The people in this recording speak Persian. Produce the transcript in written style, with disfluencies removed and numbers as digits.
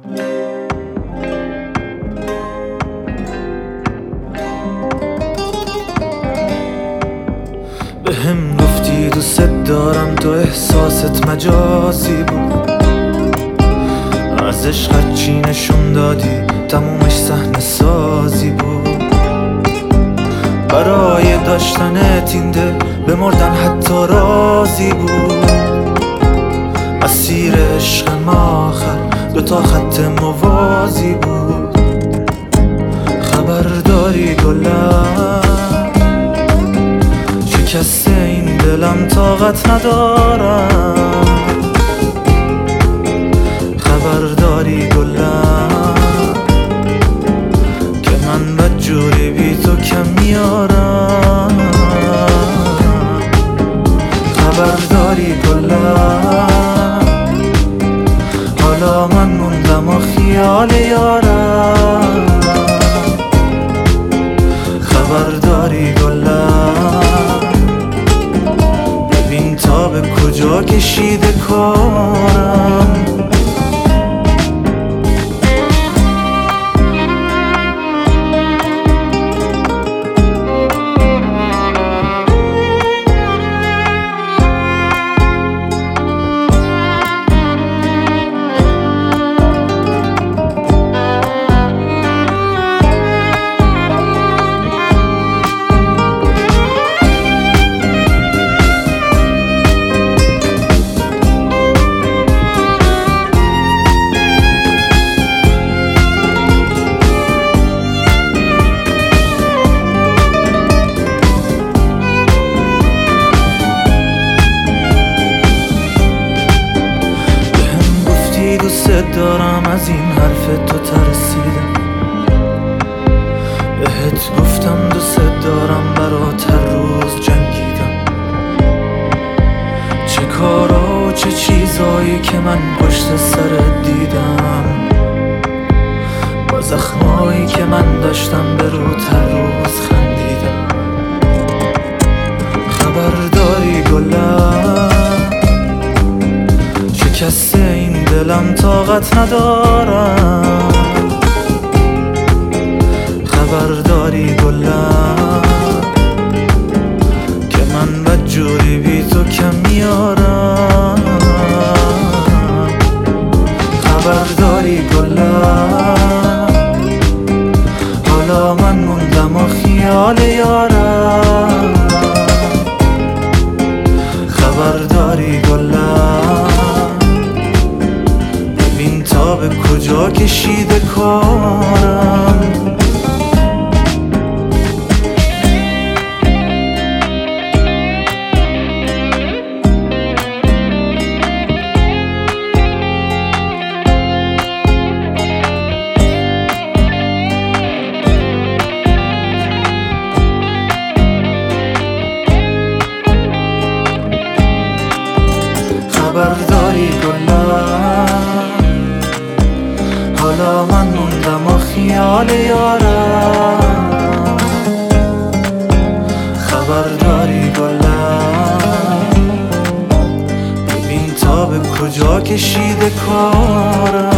بهم گفتی دوست دارم، تو احساست مجازی بود. از عشقت چی نشون دادی، تمومش صحنه سازی بود. برای داشتنت این دل بمردن حتی راضی بود. اسیر عشق ما آخر دوتا خط موازی بود. خبرداری گلم، شکسته این دلم طاقت ندارم. خبرداری گلم که من بدجوری بی تو کم میارم. خبرداری گلم، حالا من موندم و خیال یارم. خبرداری گلم، ببین تا به کجا کشیده کارم. دوست دارم، از این حرف تو ترسیدم. بهت گفتم دوست دارم، برات هر روز جنگیدم. چه کارا و چه چیزایی که من پشت سرت دیدم. با زخمایی که من داشتم به روت هر روز خندیدم. خبرداری گلم، شکسته این دلم طاقت ندارم. خبرداری گلم که من بدجوری بی تو کم میارم. خبرداری گلم، حالا من موندم و خیال یارم. خبرداری گلم، ببین تا به کجا کشیده کارم. خبرداری گلم، حالا من موندم و خیال یارم. خبرداری گلم، ببین تا به کجا کشیده کارم.